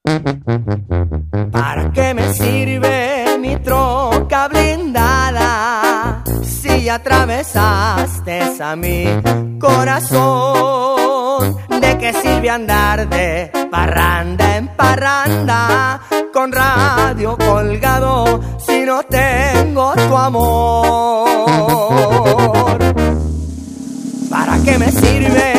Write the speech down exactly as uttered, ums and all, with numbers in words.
¿Para qué me sirve mi troca blindada si atravesaste a mi corazón? ¿De qué sirve andar de parranda en parranda con radio colgado si no tengo tu amor? ¿Para qué me sirve